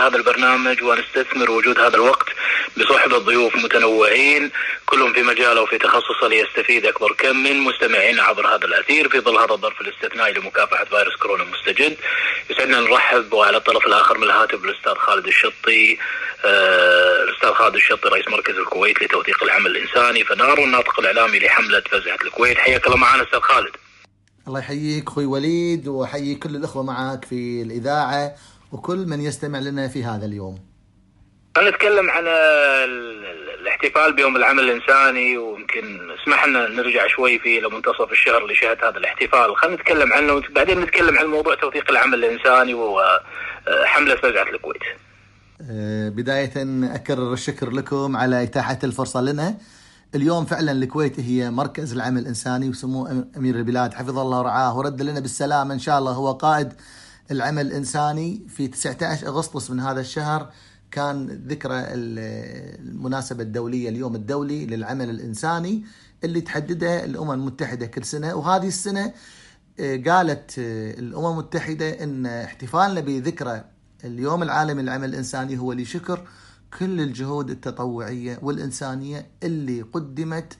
هذا البرنامج ونستثمر وجود هذا الوقت بصحبة ضيوف متنوعين كلهم في مجاله وفي تخصصه ليستفيد أكبر كم من مستمعين عبر هذا الأثير في ظل هذا الظرف الاستثنائي لمكافحة فيروس كورونا المستجد. يسعدنا نرحب وعلى الطرف الآخر من الهاتف الأستاذ خالد الشطي، الأستاذ خالد الشطي رئيس مركز الكويت لتوثيق العمل الإنساني فنار والناطق الإعلامي لحملة فزعة الكويت. حياك الله معنا أستاذ خالد. الله يحييك أخوي وليد، وحيي كل الأخوة معك في الإذاعة وكل من يستمع لنا في هذا اليوم. نتكلم عن الاحتفال بيوم العمل الإنساني، ويمكن اسمح لنا نرجع شوي في لمنتصف الشهر اللي شهد هذا الاحتفال. خلينا نتكلم عنه وبعدين نتكلم عن موضوع توثيق العمل الإنساني وحملة فزعة الكويت. بداية أكرر الشكر لكم على إتاحة الفرصة لنا. اليوم فعلا الكويت هي مركز العمل الإنساني، وسمو أمير البلاد حفظه الله ورعاه ورد لنا بالسلامة إن شاء الله هو قائد العمل الإنساني. في 19 أغسطس من هذا الشهر كان ذكرى المناسبة الدولية، اليوم الدولي للعمل الإنساني اللي تحددها الأمم المتحدة كل سنة. وهذه السنة قالت الأمم المتحدة أن احتفالنا بذكرى اليوم العالمي للعمل الإنساني هو لشكر كل الجهود التطوعية والإنسانية اللي قدمت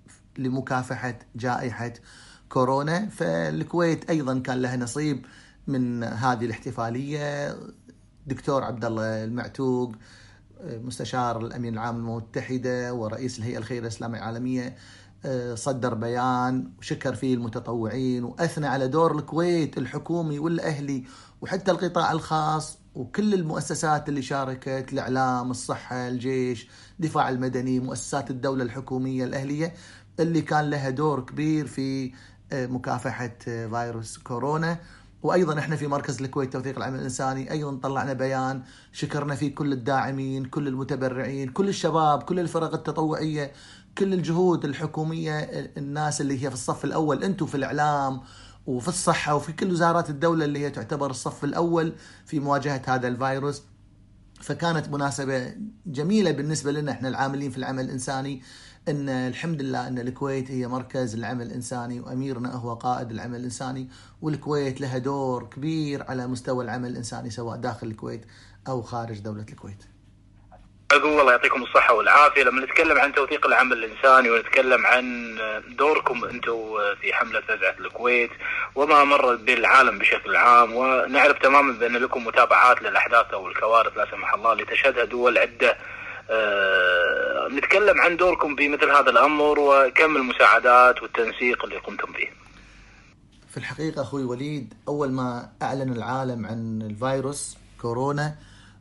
لمكافحة جائحة كورونا. فالكويت أيضا كان لها نصيب من هذه الاحتفالية. دكتور عبد الله المعتوق مستشار الأمين العام للأمم المتحدة ورئيس الهيئة الخيرية الإسلامية العالمية صدر بيان وشكر فيه المتطوعين وأثنى على دور الكويت الحكومي والأهلي وحتى القطاع الخاص وكل المؤسسات اللي شاركت، الإعلام، الصحة، الجيش، دفاع المدني، مؤسسات الدولة الحكومية الأهلية اللي كان لها دور كبير في مكافحة فيروس كورونا. وأيضا إحنا في مركز الكويت توثيق العمل الإنساني أيضا طلعنا بيان شكرنا فيه كل الداعمين، كل المتبرعين، كل الشباب، كل الفرق التطوعية، كل الجهود الحكومية، الناس اللي هي في الصف الأول، أنتم في الإعلام وفي الصحة وفي كل وزارات الدولة اللي هي تعتبر الصف الأول في مواجهة هذا الفيروس. فكانت مناسبة جميلة بالنسبة لنا إحنا العاملين في العمل الإنساني، إن الحمد لله إن الكويت هي مركز العمل الإنساني وأميرنا هو قائد العمل الإنساني، والكويت لها دور كبير على مستوى العمل الإنساني سواء داخل الكويت أو خارج دولة الكويت. أقول الله يعطيكم الصحة والعافية. لما نتكلم عن توثيق العمل الإنساني ونتكلم عن دوركم أنتم في حملة فزعة الكويت وما مر بالعالم بشكل عام، ونعرف تماما بأن لكم متابعات للأحداث أو الكوارث لا سمح الله اللي تشهدها دول عدة. نتكلم عن دوركم في مثل هذا الأمر وكم المساعدات والتنسيق اللي قمتم به. في الحقيقة أخوي وليد، أول ما أعلن العالم عن الفيروس كورونا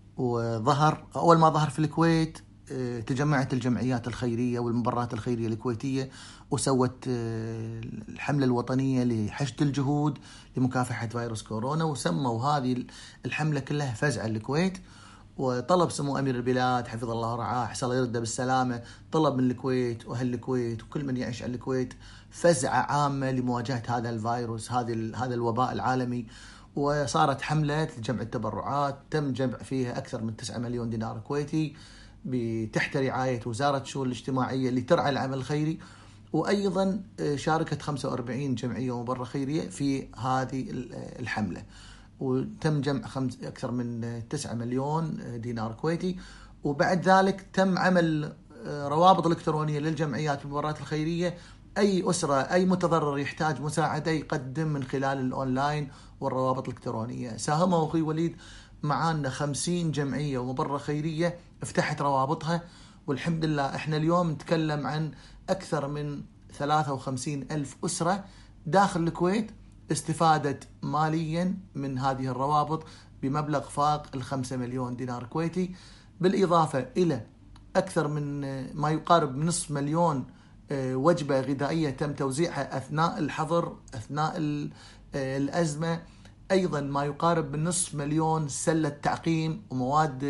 أول ما ظهر في الكويت تجمعت الجمعيات الخيرية والمبررات الخيرية الكويتية وسوت الحملة الوطنية لحشد الجهود لمكافحة فيروس كورونا، وسموا هذه الحملة كلها فزعة الكويت. وطلب سمو أمير البلاد حفظه الله ورعاه حصل الله يرده بالسلامة، طلب من الكويت وأهل الكويت وكل من يعيش على الكويت فزعة عامة لمواجهة هذا الفيروس، هذا الوباء العالمي. وصارت حملة جمع التبرعات تم جمع فيها أكثر من 9 مليون دينار كويتي تحت رعاية وزارة الشؤون الاجتماعية اللي ترعى العمل الخيري. وأيضا شاركت 45 جمعية ومبرة خيرية في هذه الحملة، وتم جمع أكثر من 9 مليون دينار كويتي. وبعد ذلك تم عمل روابط إلكترونية للجمعيات والمباريات الخيرية، أي أسرة أي متضرر يحتاج مساعدة يقدم من خلال الأونلاين والروابط الإلكترونية. ساهموا أخوي وليد معانا 50 جمعية ومبرة خيرية افتحت روابطها، والحمد لله إحنا اليوم نتكلم عن أكثر من 53 ألف أسرة داخل الكويت استفادت ماليا من هذه الروابط بمبلغ فاق 5 مليون دينار كويتي، بالإضافة إلى أكثر من ما يقارب من نصف مليون وجبة غذائية تم توزيعها أثناء الحظر أثناء الأزمة. أيضا ما يقارب من نصف مليون سلة تعقيم ومواد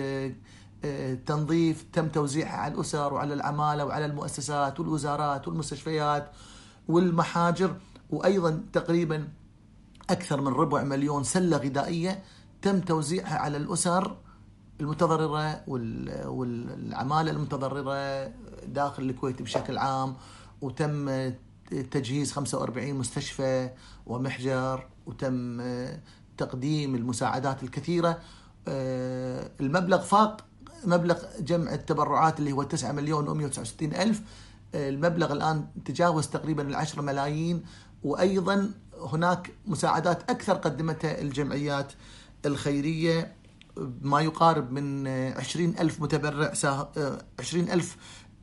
تنظيف تم توزيعها على الأسر وعلى العمالة وعلى المؤسسات والوزارات والمستشفيات والمحاجر. وأيضا تقريبا أكثر من 4 مليون سلة غذائية تم توزيعها على الأسر المتضررة والعمالة المتضررة داخل الكويت بشكل عام. وتم تجهيز 45 مستشفى ومحجر، وتم تقديم المساعدات الكثيرة. المبلغ فاق مبلغ جمع التبرعات اللي هو 9,169,000. المبلغ الآن تجاوز تقريبا 10 ملايين. وأيضا هناك مساعدات أكثر قدمتها الجمعيات الخيرية، ما يقارب من 20,000 متبرع 20,000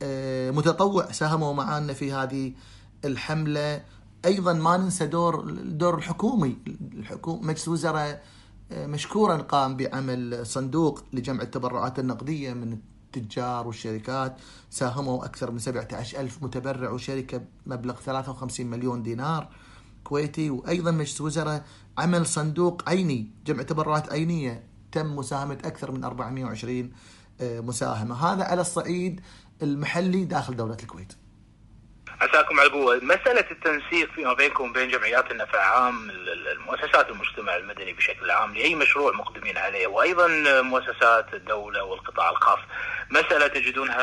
متطوع ساهموا معنا في هذه الحملة. أيضا ما ننسى دور الحكومي. مجلس الوزراء مشكورا قام بعمل صندوق لجمع التبرعات النقدية من التجار والشركات، ساهموا أكثر من 17,000 متبرع وشركة بمبلغ 53 مليون دينار كويتي. وأيضا مجلس الوزراء عمل صندوق عيني، جمع تبرعات عينية، تم مساهمة أكثر من 420 مساهمة. هذا على الصعيد المحلي داخل دولة الكويت. عساكم على القوة. مسألة التنسيق فيما بينكم وبين جمعيات النفع عام، المؤسسات المجتمع المدني بشكل عام، لأي مشروع مقدمين عليه، وأيضا مؤسسات الدولة والقطاع الخاص، مسألة تجدونها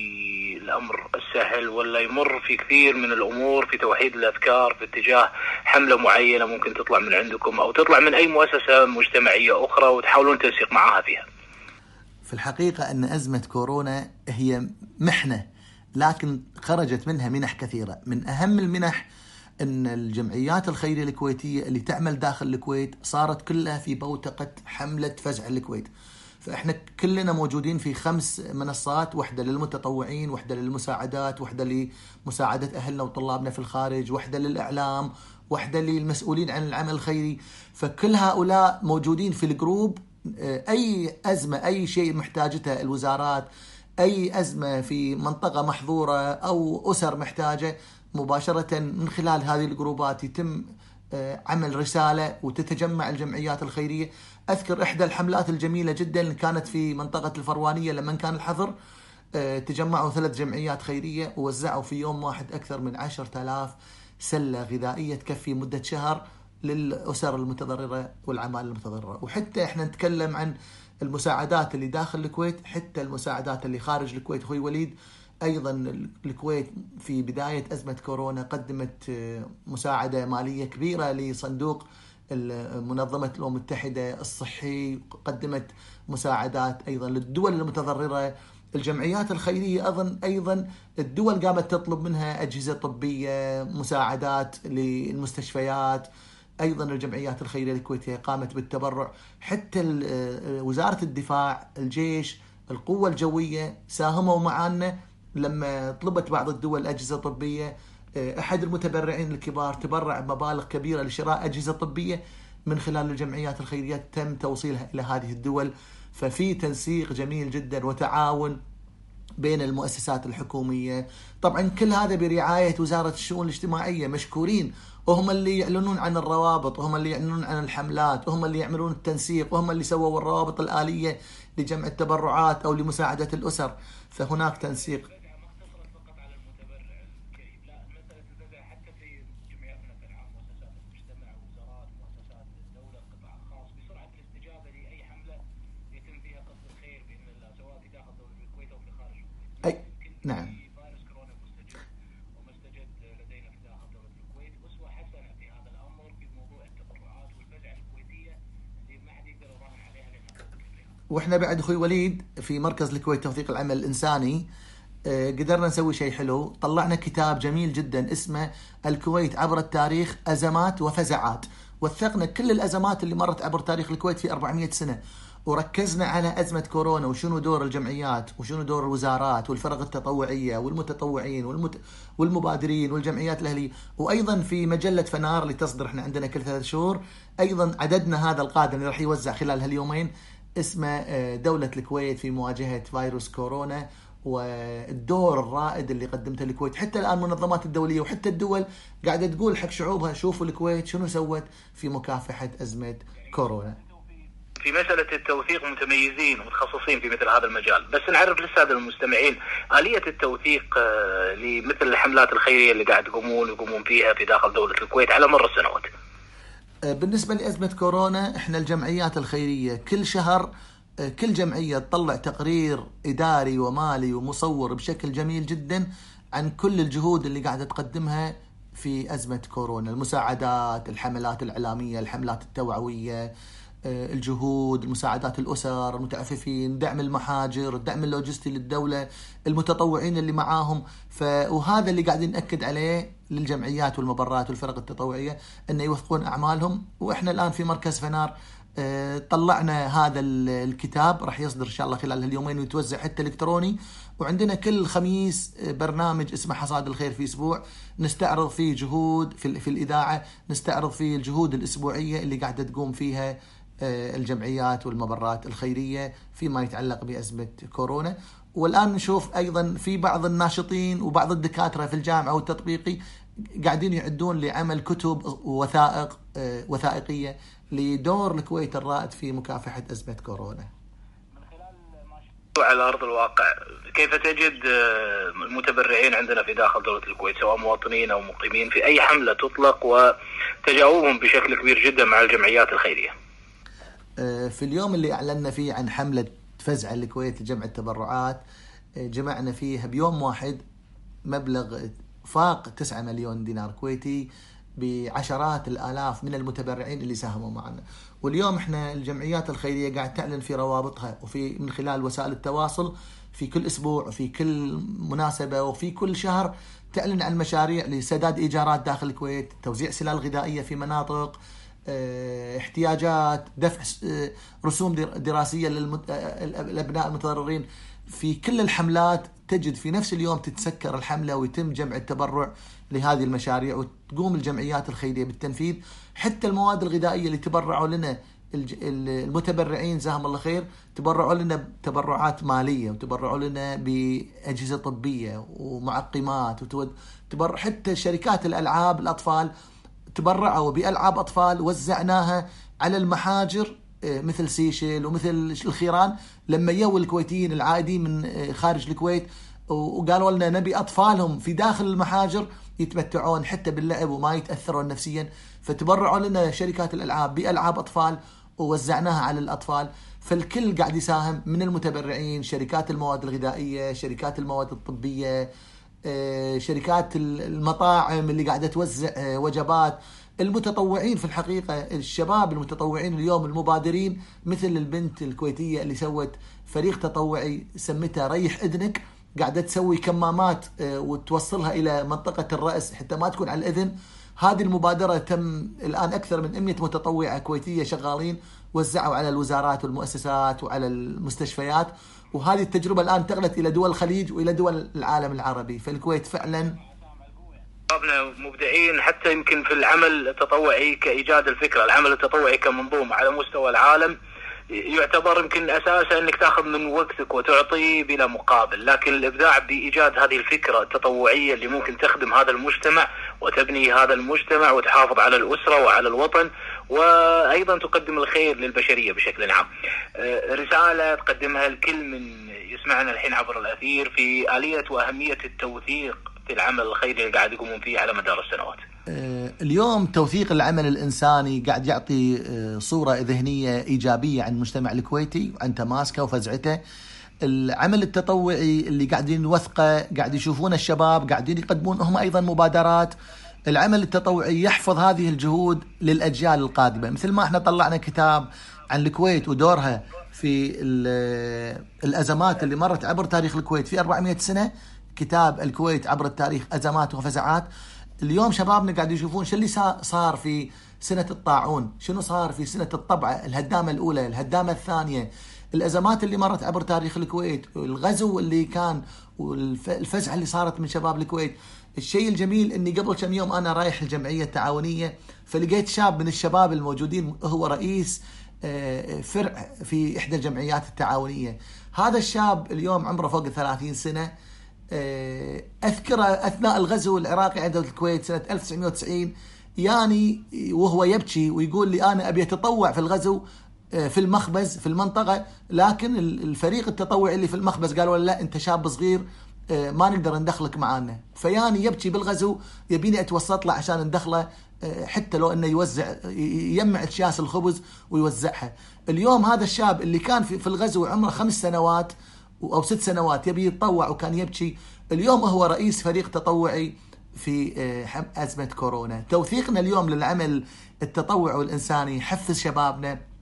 بالأمر السهل ولا يمر في كثير من الأمور في توحيد الأفكار في اتجاه حملة معينة ممكن تطلع من عندكم أو تطلع من أي مؤسسة مجتمعية أخرى وتحاولون تنسيق معها فيها؟ في الحقيقة أن أزمة كورونا هي محنة، لكن خرجت منها منح كثيرة. من أهم المنح أن الجمعيات الخيرية الكويتية اللي تعمل داخل الكويت صارت كلها في بوتقة حملة فزع الكويت. فإحنا كلنا موجودين في 5 منصات، واحدة للمتطوعين، واحدة للمساعدات، واحدة لمساعدة أهلنا وطلابنا في الخارج، واحدة للإعلام، واحدة للمسؤولين عن العمل الخيري. فكل هؤلاء موجودين في الجروب. أي أزمة، أي شيء محتاجته الوزارات، أي أزمة في منطقة محظورة أو أسر محتاجة، مباشرة من خلال هذه الجروبات يتم عمل رسالة وتتجمع الجمعيات الخيرية. أذكر إحدى الحملات الجميلة جدا اللي كانت في منطقة الفروانية لما كان الحظر، تجمعوا 3 جمعيات خيرية ووزعوا في يوم واحد أكثر من 10,000 سلة غذائية تكفي مدة شهر للأسر المتضررة والعمال المتضررة. وحتى إحنا نتكلم عن المساعدات اللي داخل الكويت، حتى المساعدات اللي خارج الكويت. أخوي وليد، أيضا الكويت في بداية أزمة كورونا قدمت مساعدة مالية كبيرة لصندوق منظمة الأمم المتحدة الصحي، قدمت مساعدات أيضا للدول المتضررة. الجمعيات الخيرية أيضا الدول قامت تطلب منها أجهزة طبية، مساعدات للمستشفيات. أيضا الجمعيات الخيرية الكويتية قامت بالتبرع، حتى وزارة الدفاع، الجيش، القوة الجوية ساهموا معنا لما طلبت بعض الدول أجهزة طبية. أحد المتبرعين الكبار تبرع بمبالغ كبيرة لشراء أجهزة طبية من خلال الجمعيات الخيرية، تم توصيلها إلى هذه الدول. ففي تنسيق جميل جدا وتعاون بين المؤسسات الحكومية. طبعا كل هذا برعاية وزارة الشؤون الاجتماعية، مشكورين، وهم اللي يعلنون عن الروابط، وهم اللي يعلنون عن الحملات، وهم اللي يعملون التنسيق، وهم اللي سووا الروابط الآلية لجمع التبرعات أو لمساعدة الأسر. فهناك تنسيق. أي نعم. واحنا بعد اخوي وليد في مركز الكويت توثيق العمل الانساني قدرنا نسوي شيء حلو. طلعنا كتاب جميل جدا اسمه الكويت عبر التاريخ، أزمات وفزعات. وثقنا كل الأزمات اللي مرت عبر تاريخ الكويت في 400 سنة، وركزنا على أزمة كورونا وشنو دور الجمعيات وشنو دور الوزارات والفرق التطوعية والمتطوعين والمبادرين والجمعيات الأهلية. وأيضا في مجلة فنار اللي تصدر احنا عندنا كل 3 شهور، أيضا عددنا هذا القادم اللي راح يوزع خلال هاليومين، اسمه دولة الكويت في مواجهة فيروس كورونا، والدور الرائد اللي قدمته الكويت. حتى الآن المنظمات الدولية وحتى الدول قاعدة تقول حق شعوبها شوفوا الكويت شنو سوت في مكافحة أزمة كورونا. في مسألة التوثيق متميزين ومتخصصين في مثل هذا المجال، بس نعرف للسادة المستمعين آلية التوثيق لمثل الحملات الخيرية اللي قاعد يقومون فيها في داخل دولة الكويت على مر السنوات. بالنسبة لأزمة كورونا، احنا الجمعيات الخيرية كل شهر كل جمعية تطلع تقرير إداري ومالي ومصور بشكل جميل جدا عن كل الجهود اللي قاعدة تقدمها في أزمة كورونا، المساعدات، الحملات الإعلامية، الحملات التوعوية، الجهود، مساعدات الأسر، المتعففين، دعم المحاجر، الدعم اللوجستي للدولة، المتطوعين اللي معاهم. وهذا اللي قاعدين نأكد عليه للجمعيات والمبرات والفرق التطوعية أن يوثقون أعمالهم. وإحنا الآن في مركز فنار طلعنا هذا الكتاب، راح يصدر إن شاء الله خلال اليومين ويتوزع حتى إلكتروني. وعندنا كل خميس برنامج اسمه حصاد الخير في أسبوع نستعرض فيه جهود في الإذاعة، نستعرض فيه الجهود الأسبوعية اللي قاعدة تقوم فيها الجمعيات والمبرات الخيرية فيما يتعلق بأزمة كورونا. والآن نشوف أيضا في بعض الناشطين وبعض الدكاترة في الجامعة والتطبيقي قاعدين يعدون لعمل كتب وثائقية لدور الكويت الرائد في مكافحة أزمة كورونا. على أرض الواقع كيف تجد المتبرعين عندنا في داخل دولة الكويت سواء مواطنين أو مقيمين في أي حملة تطلق وتجاوبهم بشكل كبير جدا مع الجمعيات الخيرية؟ في اليوم اللي أعلنا فيه عن حملة فزع الكويت لجمع التبرعات جمعنا فيه بيوم واحد مبلغ فاق 9 مليون دينار كويتي بعشرات الآلاف من المتبرعين اللي ساهموا معنا. واليوم احنا الجمعيات الخيرية قاعد تعلن في روابطها وفي من خلال وسائل التواصل في كل أسبوع وفي كل مناسبة وفي كل شهر تعلن عن مشاريع لسداد إيجارات داخل الكويت، توزيع سلال غذائية في مناطق، احتياجات، دفع رسوم دراسية للأبناء المتضررين. في كل الحملات تجد في نفس اليوم تتسكر الحملة ويتم جمع التبرع لهذه المشاريع، وتقوم الجمعيات الخيرية بالتنفيذ. حتى المواد الغذائية اللي تبرعوا لنا المتبرعين جزاهم الله خير، تبرعوا لنا تبرعات مالية وتبرعوا لنا بأجهزة طبية ومعقمات حتى شركات الألعاب الأطفال تبرعوا بألعاب أطفال وزعناها على المحاجر مثل سيشل ومثل الخيران لما يو الكويتيين العائدين من خارج الكويت وقالوا لنا نبي أطفالهم في داخل المحاجر يتمتعون حتى باللعب وما يتأثرون نفسيا، فتبرعوا لنا شركات الألعاب بألعاب أطفال ووزعناها على الأطفال. فالكل قاعد يساهم من المتبرعين، شركات المواد الغذائية، شركات المواد الطبية، شركات المطاعم اللي قاعدة توزع وجبات، المتطوعين في الحقيقة الشباب المتطوعين اليوم المبادرين مثل البنت الكويتية اللي سوت فريق تطوعي سمتها ريح إذنك، قاعدة تسوي كمامات وتوصلها إلى منطقة الرأس حتى ما تكون على الإذن. هذه المبادرة تم الآن أكثر من 100 متطوعة كويتية شغالين وزعوا على الوزارات والمؤسسات وعلى المستشفيات، وهذه التجربة الآن انتقلت إلى دول الخليج وإلى دول العالم العربي. فالكويت فعلا مبدعين حتى يمكن في العمل التطوعي كإيجاد الفكرة. العمل التطوعي كمنظومة على مستوى العالم يعتبر يمكن أساسا أنك تأخذ من وقتك وتعطي بلا مقابل، لكن الإبداع بإيجاد هذه الفكرة التطوعية اللي ممكن تخدم هذا المجتمع وتبني هذا المجتمع وتحافظ على الأسرة وعلى الوطن وأيضا تقدم الخير للبشرية بشكل عام. رسالة تقدمها لكل من يسمعنا الحين عبر الأثير في آلية وأهمية التوثيق في العمل الخيري اللي قاعد يقومون فيه على مدار السنوات. اليوم توثيق العمل الإنساني قاعد يعطي صورة ذهنية إيجابية عن المجتمع الكويتي وعن تماسكه وفزعته. العمل التطوعي اللي قاعدين نوثقه قاعد يشوفون الشباب قاعدين يقدمون هم أيضا مبادرات. العمل التطوعي يحفظ هذه الجهود للأجيال القادمة، مثل ما احنا طلعنا كتاب عن الكويت ودورها في الأزمات اللي مرت عبر تاريخ الكويت في 400 سنة، كتاب الكويت عبر التاريخ أزمات وفزعات. اليوم شبابنا قاعد يشوفون شو اللي صار في سنة الطاعون، شنو صار في سنة الطبعة، الهدامة الأولى، الهدامة الثانية، الأزمات اللي مرت عبر تاريخ الكويت، الغزو اللي كان والفزعة اللي صارت من شباب الكويت. الشيء الجميل أني قبل كم يوم أنا رايح الجمعية التعاونية فلقيت شاب من الشباب الموجودين هو رئيس فرع في إحدى الجمعيات التعاونية. هذا الشاب اليوم عمره فوق 30 سنة. أذكره أثناء الغزو العراقي عند الكويت سنة 1990 يعني وهو يبكي ويقول لي أنا أبي أتطوع في الغزو في المخبز في المنطقة، لكن الفريق التطوعي اللي في المخبز قالوا لا أنت شاب صغير ما نقدر ندخلك معانا. فياني يبكي بالغزو يبيني أتوسط له عشان ندخله حتى لو أنه يوزع يجمع أكياس الخبز ويوزعها. اليوم هذا الشاب اللي كان في الغزو عمره 5 سنوات أو 6 سنوات يبي يتطوع وكان يبكي، اليوم هو رئيس فريق تطوعي في أزمة كورونا. توثيقنا اليوم للعمل التطوعي والإنساني يحفز شبابنا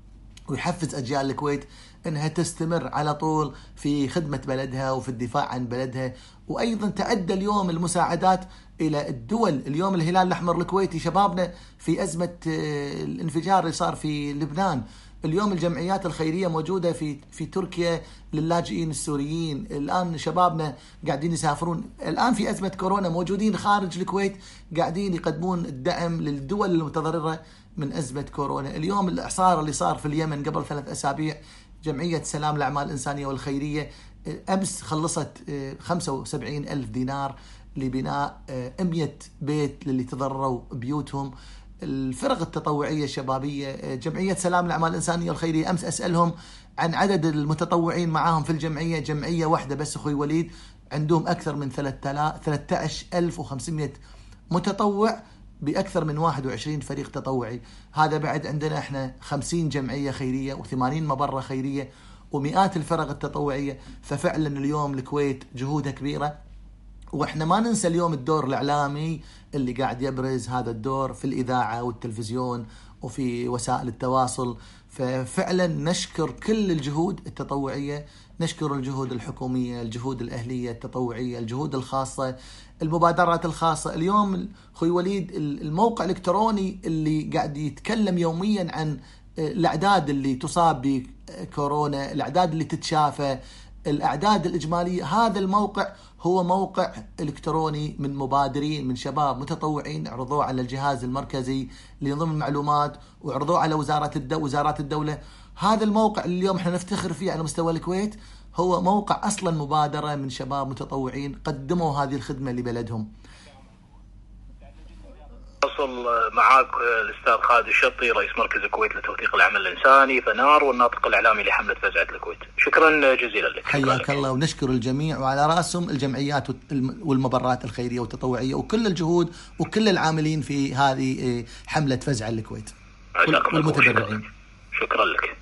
ويحفز أجيال الكويت أنها تستمر على طول في خدمة بلدها وفي الدفاع عن بلدها. وأيضا تعدى اليوم المساعدات إلى الدول. اليوم الهلال الأحمر الكويتي شبابنا في أزمة الانفجار اللي صار في لبنان، اليوم الجمعيات الخيرية موجودة في تركيا للاجئين السوريين، الآن شبابنا قاعدين يسافرون، الآن في أزمة كورونا موجودين خارج الكويت قاعدين يقدمون الدعم للدول المتضررة من أزمة كورونا. اليوم الإعصار اللي صار في اليمن قبل 3 أسابيع، جمعية سلام الأعمال الإنسانية والخيرية أمس خلصت 75,000 دينار لبناء 100 بيت للي تضرروا بيوتهم. الفرق التطوعية الشبابية، جمعية سلام الأعمال الإنسانية والخيرية، أمس أسألهم عن عدد المتطوعين معاهم في الجمعية، جمعية واحدة بس أخوي وليد عندهم أكثر من 13,500 متطوع بأكثر من 21 فريق تطوعي. هذا بعد عندنا احنا 50 جمعية خيرية و80 مبرة خيرية ومئات الفرق التطوعية. ففعلا اليوم الكويت جهودها كبيرة، واحنا ما ننسى اليوم الدور الإعلامي اللي قاعد يبرز هذا الدور في الإذاعة والتلفزيون وفي وسائل التواصل. ففعلا نشكر كل الجهود التطوعية، نشكر الجهود الحكومية، الجهود الأهلية التطوعية، الجهود الخاصة، المبادرات الخاصة. اليوم خوي وليد الموقع الإلكتروني اللي قاعد يتكلم يوميا عن الأعداد اللي تصاب بكورونا، الأعداد اللي تتشافى، الأعداد الإجمالية، هذا الموقع هو موقع إلكتروني من مبادرين، من شباب متطوعين، عرضوه على الجهاز المركزي لنظم المعلومات وعرضوه على وزارات الدولة. هذا الموقع اللي اليوم احنا نفتخر فيه على مستوى الكويت هو موقع أصلا مبادرة من شباب متطوعين قدموا هذه الخدمة لبلدهم. أصل معاك الأستاذ خالد الشطي رئيس مركز الكويت لتوثيق العمل الإنساني فنار والناطق الإعلامي لحملة فزعة الكويت. شكرا جزيلا لك. حياك الله، ونشكر الجميع وعلى رأسهم الجمعيات والمبرات الخيرية والتطوعية وكل الجهود وكل العاملين في هذه حملة فزعة الكويت والمتبرعين. شكرا لك.